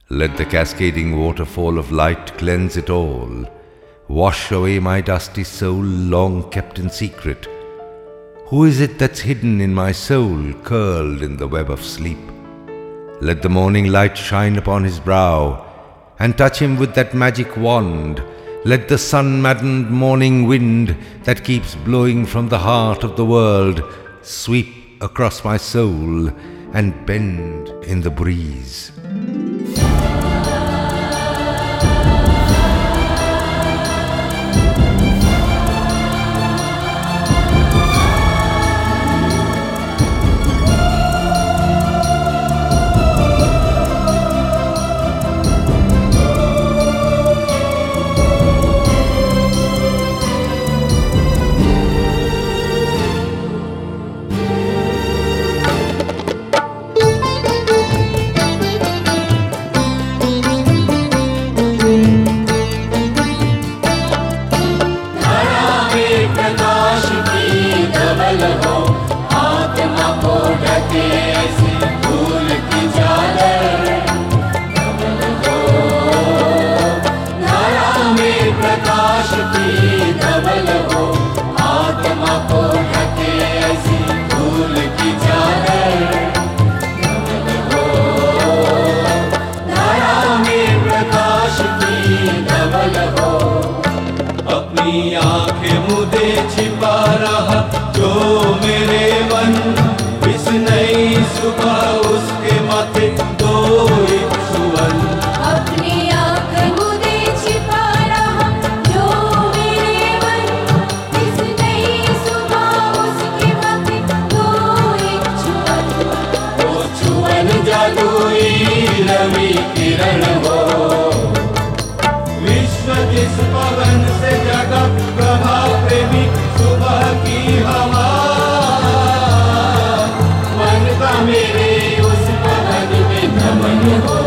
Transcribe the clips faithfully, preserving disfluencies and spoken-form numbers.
Let the cascading waterfall of light cleanse it all. Wash away my dusty soul, long kept in secret. Who is it that's hidden in my soul, curled in the web of sleep? Let the morning light shine upon his brow, and touch him with that magic wand. Let the sun-maddened morning wind that keeps blowing from the heart of the world sweep across my soul and bend in the breeze. अपनी आंखें मुझे छिपा रहा जो मेरे मन, इस नई सुबह उसके माथे दो एक सुवन। अपनी आंखें मुझे छिपा रहा जो मेरे मन, इस नई सुबह उसके माथे दो एक छुअन। वो छुअन जादुई रवि किरण हो, विश्व जिस पवन से जगा प्रभा प्रेमी सुबह की हवा। मन का मेरे उस पवन में नमन हो,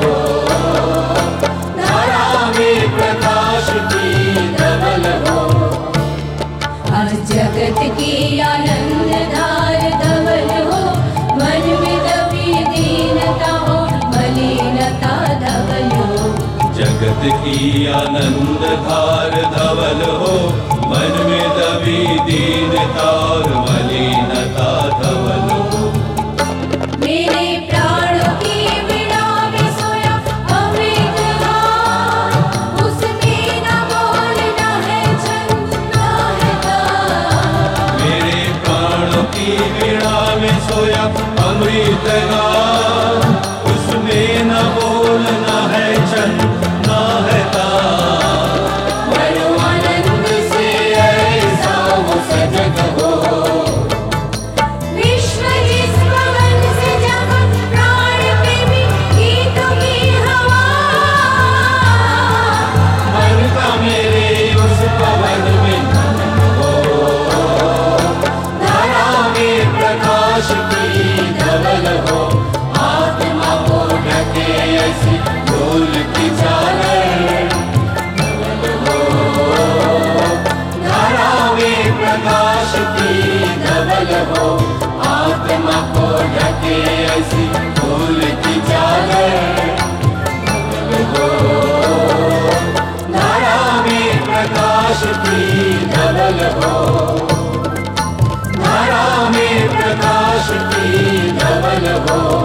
धारा में प्रकाश की धवल हो। आज जगत की आनंद धार धवल हो, मन में दबी दीनता हो, मलिनता धवल हो। जगत की आनंद धार धवल हो, मन में दबी दीनता और मलिनता धवल हो। मेरे प्राणों की वीणा में सोया अमृतधार, उसमें न बोलना है छंद न है तार। मेरे प्राणों की वीणा में सोया अमृतगार, उसमें न बोलना है छंद न है तार। मनो आनंद से ऐसा वो सजग हो, विश्व जिस पवन से जगा प्राण प्रेमी गीतों की हवा। मन का मेरे उस पवन में नमन हो, धारा में प्रकाश की धवल हो। आत्मा को ढके ऐसी फूल की चादर, धवल हो, धारा में प्रकाश की धवल हो। आत्मा को ढके ऐसी फूल की चादर, धवल हो, धारा में प्रकाश की धवल हो। धारा में प्रकाश की धवल हो।